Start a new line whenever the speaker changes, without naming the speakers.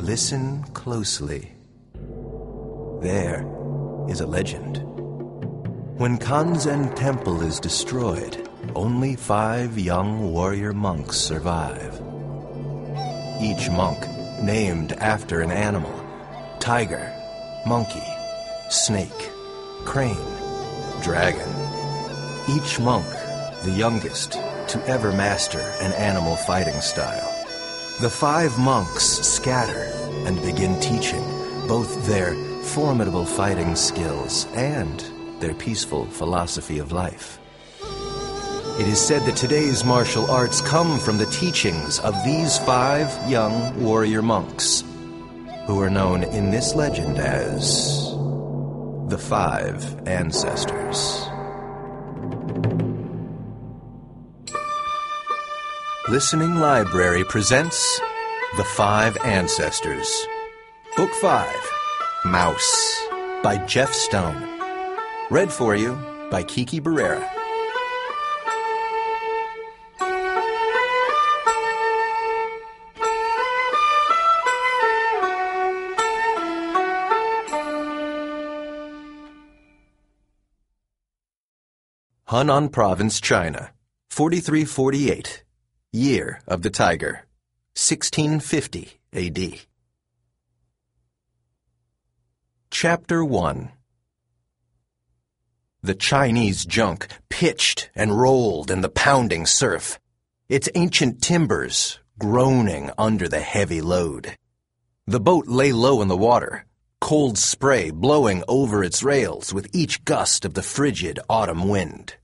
Listen closely. There is a legend. When Kanzen Temple is destroyed, only 5 young warrior monks survive. Each monk named after an animal: tiger, monkey, snake, crane, dragon. Each monk the youngest to ever master an animal fighting style. The 5 monks scatter and begin teaching both their formidable fighting skills and their peaceful philosophy of life. It is said that today's martial arts come from the teachings of these 5 young warrior monks, who are known in this legend as the 5 Ancestors. Listening Library presents The 5 Ancestors. Book 5, Mouse, by Jeff Stone. Read for you by Kiki Barrera. Hunan Province, China, 4348. Year of the Tiger, 1650 A.D. Chapter 1. The Chinese junk pitched and rolled in the pounding surf, its ancient timbers groaning under the heavy load. The boat lay low in the water, cold spray blowing over its rails with each gust of the frigid autumn wind.